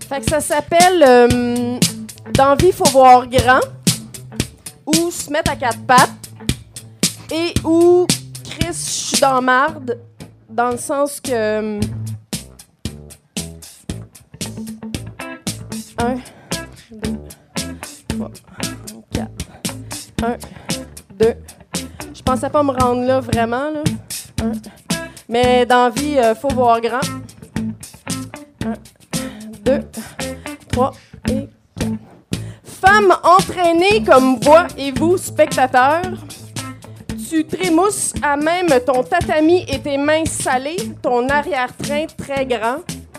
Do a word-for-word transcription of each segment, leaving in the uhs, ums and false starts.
Fait que ça s'appelle euh, Dans vie, il faut voir grand, ou se mettre à quatre pattes, et ou Chris, je suis dans marde, dans le sens que. Euh, un, deux, trois, quatre. Un, deux. Je pensais pas me rendre là vraiment, là. Un. Mais dans la vie, il euh, faut voir grand. Un, deux, trois et quatre. Femme entraînée comme voix et vous, spectateurs, tu trémousses à même ton tatami et tes mains salées, ton arrière-train très grand.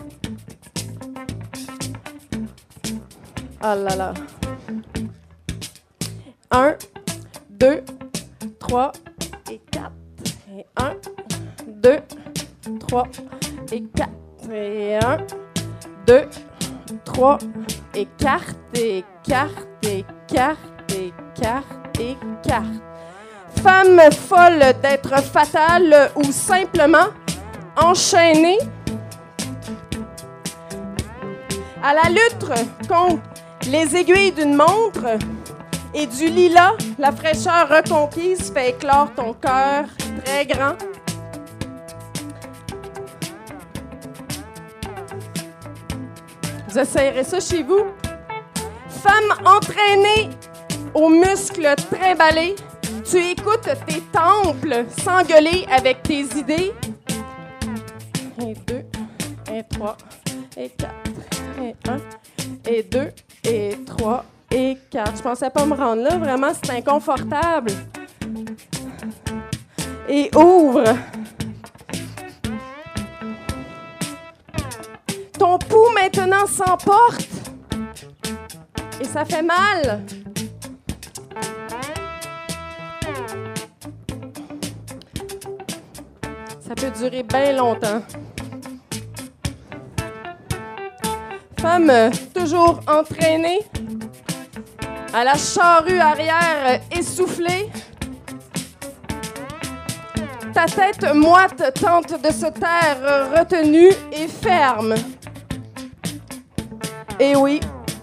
Ah là là. Un, deux, trois et quatre. Et un, deux, trois et quatre. Et un, deux, trois et carte et carte et carte et carte et carte. Femme folle d'être fatale ou simplement enchaînée à la lutte contre les aiguilles d'une montre et du lilas, la fraîcheur reconquise fait éclore ton cœur très grand. Vous essayerez ça chez vous? Femme entraînée aux muscles trimballés, tu écoutes tes temples s'engueuler avec tes idées. Et deux, et trois, et quatre, et un, et deux, et trois, et quatre. Je pensais pas me rendre là, vraiment, c'est inconfortable. Et ouvre. Ton pouls maintenant s'emporte. Et ça fait mal. Ça peut durer bien longtemps. Femme euh, toujours entraînée, à la charrue arrière euh, essoufflée. Ta tête moite tente de se taire, euh, retenue et ferme. Et oui.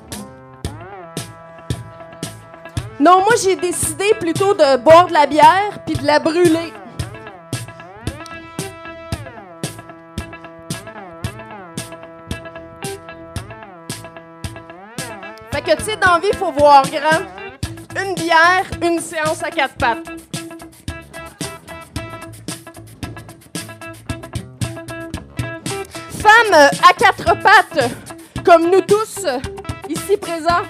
Non, moi, j'ai décidé plutôt de boire de la bière puis de la brûler. Fait que, tu sais, dans la vie, il faut voir grand. Une bière, une séance à quatre pattes. Femme à quatre pattes, comme nous tous, ici présents.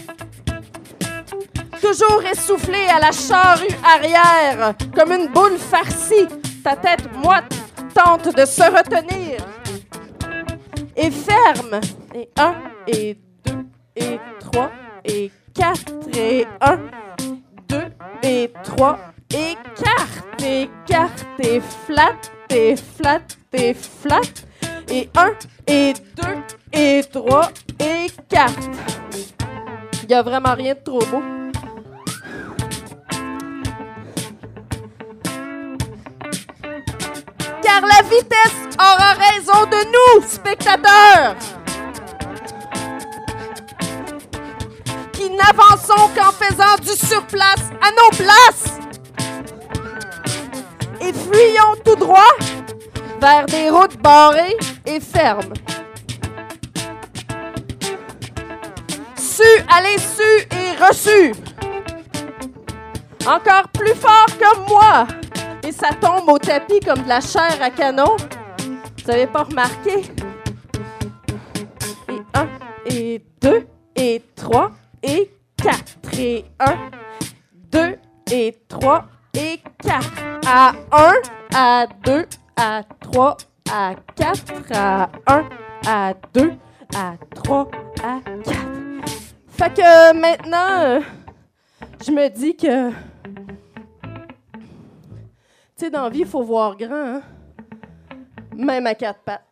Toujours essoufflée à la charrue arrière, comme une boule farcie. Ta tête moite tente de se retenir. Et ferme. Et un, et deux, et trois, et quatre, et un, deux, et trois, et carte, et carte, et flat, et flat, et flat, et un, et deux, et trois, et quatre. Il n'y a vraiment rien de trop beau. Car la vitesse aura raison de nous, spectateurs, qui n'avançons qu'en faisant du surplace à nos places et fuyons tout droit vers des routes barrées et fermes. Su, allez, su et reçu. Encore plus fort que moi. Et ça tombe au tapis comme de la chair à canon. Vous avez pas remarqué? Et un, et deux, et trois, et quatre. Et un, deux, et trois, et quatre. À un, à deux, à trois, à quatre, à un, à deux, à trois, à quatre. Fait que maintenant, euh, je me dis que, tu sais, dans la vie, il faut voir grand, hein? Même à quatre pattes.